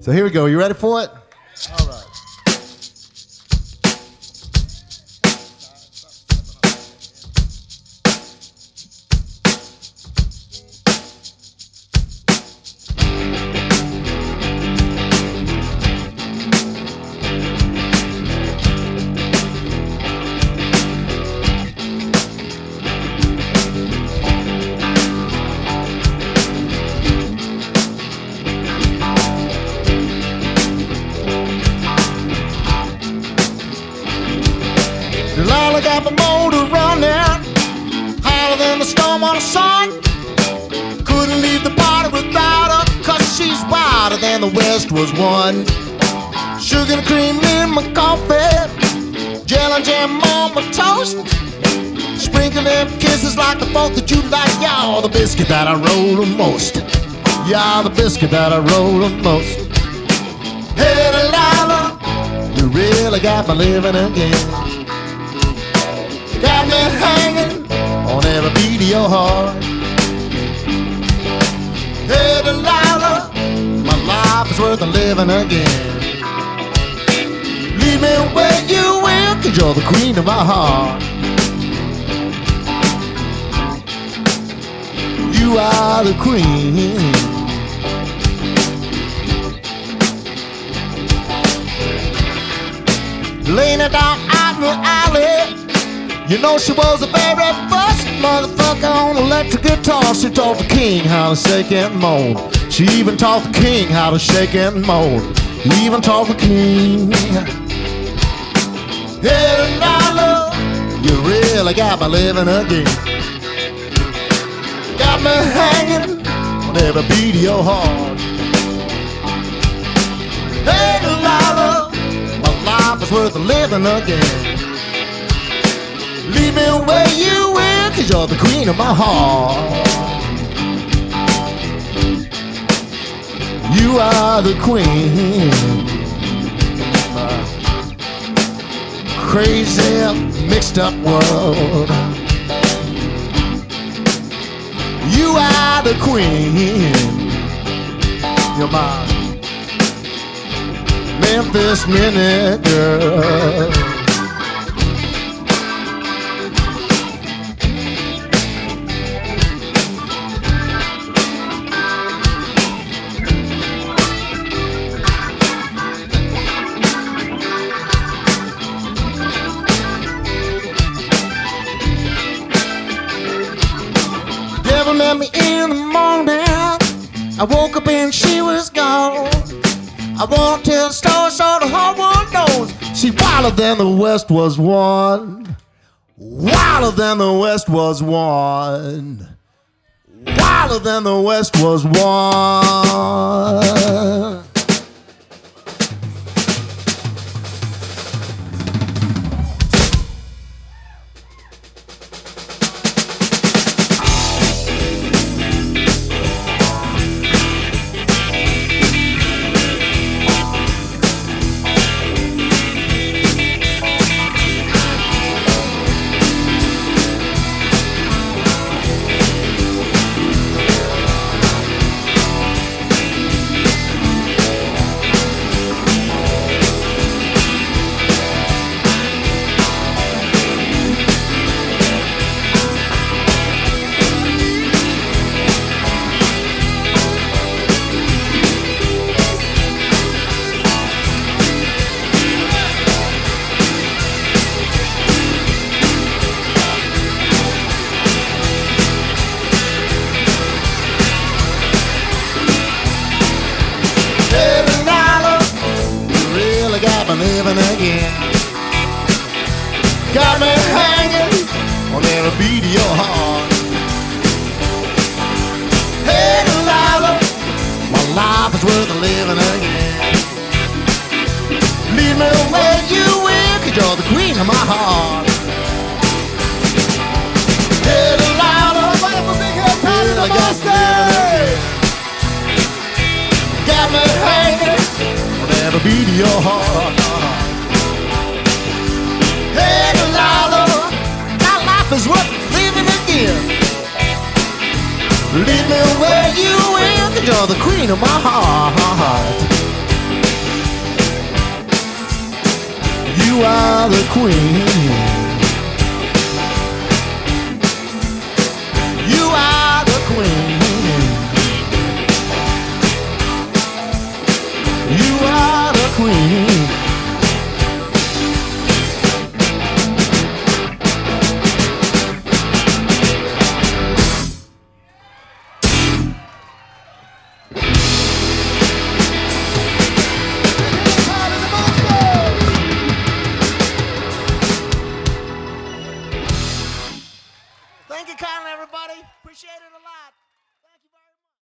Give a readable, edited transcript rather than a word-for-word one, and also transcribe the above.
So here we go. You ready for it? All right. Delilah got my motor running hotter than the storm on the sun. Couldn't leave the party without her, 'cause she's wilder than the West was one. Sugar and cream in my coffee, jelly and jam on my toast. Sprinkle them kisses like the 4th of July. Y'all the biscuit that I roll the most. Y'all the biscuit that I roll the most. Hey Delilah, you really got me living again. Got me hanging on every beat of your heart. Hey Delilah, my life is worth living again. Leave me where you will, 'cause you're the queen of my heart. You are the queen. Laying it down out in the alley, you know she was the very first motherfucker on electric guitar. She taught the king how to shake and moan. She even taught the king how to shake and moan. Even taught the king. Hey Delilah, you really got me living again. Got me hanging on every beat of your heart. Hey Delilah, my life is worth living again. Leave me where you will, 'cause you're the queen of my heart. You are the queen. Crazy, mixed up world. You are the queen. You're my Memphis Minute girl. Devil met me in the morning. I woke up and she was gone. I won't tell the story so the whole world knows. She wilder than the West was one. Wilder than the West was one. Wilder than the West was one. Living again. Got me hanging on every beat of your heart. Hey Delilah, my life is worth living again. Leave me where you will, 'cause you're the queen of my heart. Hey Delilah, really got me living again. Got me hanging on every beat of your heart. Hey Delilah, my life is worth living again. Leave me where you will, 'cause you're the queen of my heart. wind.